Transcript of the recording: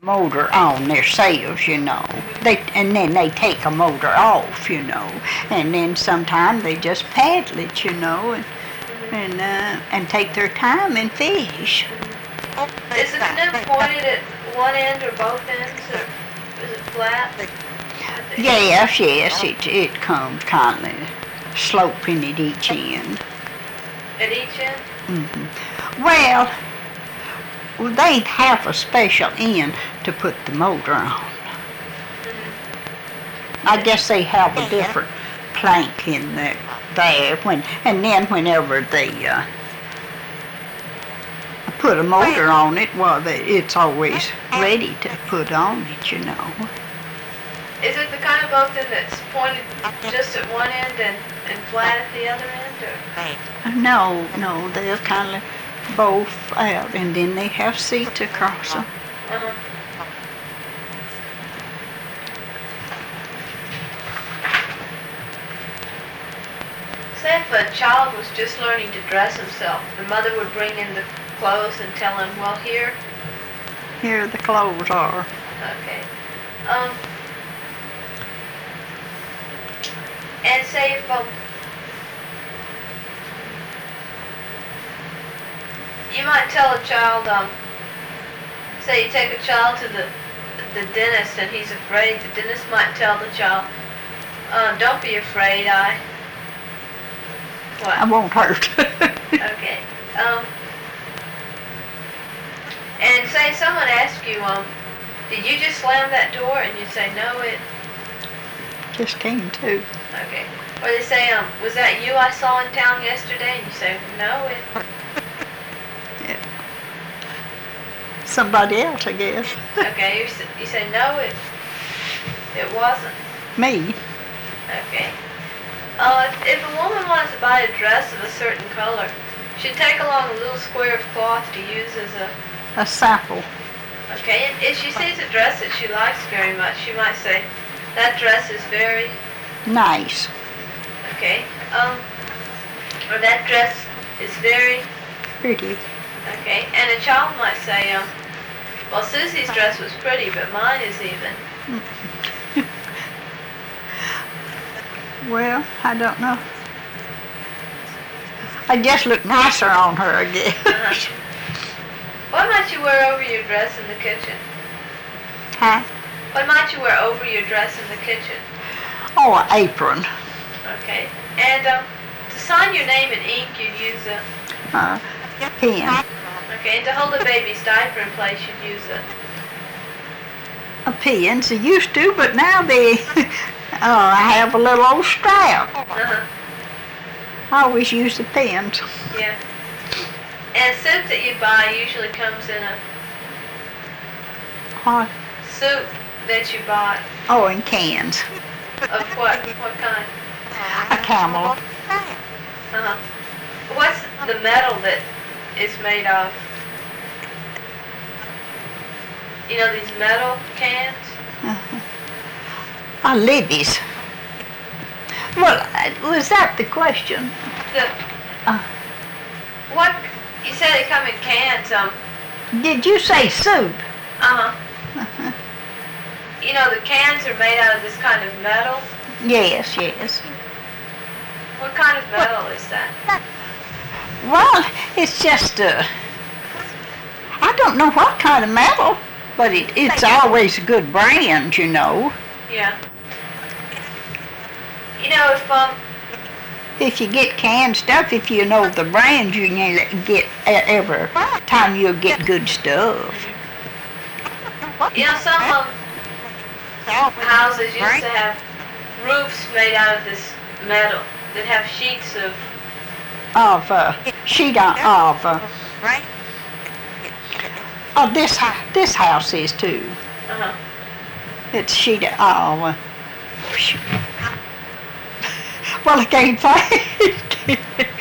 motor on their sails, and then they take a motor off, and then sometimes they just paddle it, and take their time and fish. Is the canoe pointed at one end or both ends, or is it flat? Yes, it comes kind of sloping at each end. At each end? Mm-hmm. Well, they have a special end to put the motor on. Mm-hmm. I guess they have a different plank in there and then whenever they put a motor on it, it's always ready to put on it, Is it the kind of boat then that's pointed just at one end and flat at the other end, or? No, they're kind of both out, and then they have seats across them. Uh-huh. Say if a child was just learning to dress himself, the mother would bring in the clothes and tell him, well, here the clothes are. Okay. And say if you might tell a child, say you take a child to the dentist and he's afraid, the dentist might tell the child, don't be afraid, what? I won't hurt. Okay. And say someone asks you, did you just slam that door? And you say, no, it just came to. Okay. Or they say, was that you I saw in town yesterday? And you say, no, it... Yeah. Somebody else, I guess. Okay, you say, no, it wasn't. Me. Okay. If a woman wants to buy a dress of a certain color, she'd take along a little square of cloth to use as a sample. Okay, and if she sees a dress that she likes very much, she might say, that dress is very... nice. Okay, or that dress is very... pretty. Okay, and a child might say, well, Susie's dress was pretty, but mine is even... Well, I don't know. I just look nicer on her, I guess. Uh-huh. What might you wear over your dress in the kitchen? Huh? What might you wear over your dress in the kitchen? Oh, an apron. Okay. And to sign your name in ink, you'd use a... pen. Okay, and to hold a baby's diaper in place, you'd use a pen. They used to, but now they have a little old strap. Uh-huh. I always use the pens. Yeah. And soup that you buy usually comes in a... What? Soup that you bought. Oh, in cans. Of what? What kind? A Camel. Uh-huh. What's the metal that it's made of? You know, these metal cans? Libby's. Well, was that the question? What? You said they come in cans. Did you say soup? Uh-huh. You know, the cans are made out of this kind of metal? Yes. What kind of metal is that? Well, it's just I don't know what kind of metal, but it's always a good brand, Yeah. You know, if you get canned stuff, if you know the brand, you can get every time you'll get good stuff. You know, some houses used to have roofs made out of this metal that have sheets of this house is too. Uh-huh. It's sheet well, I can't find it.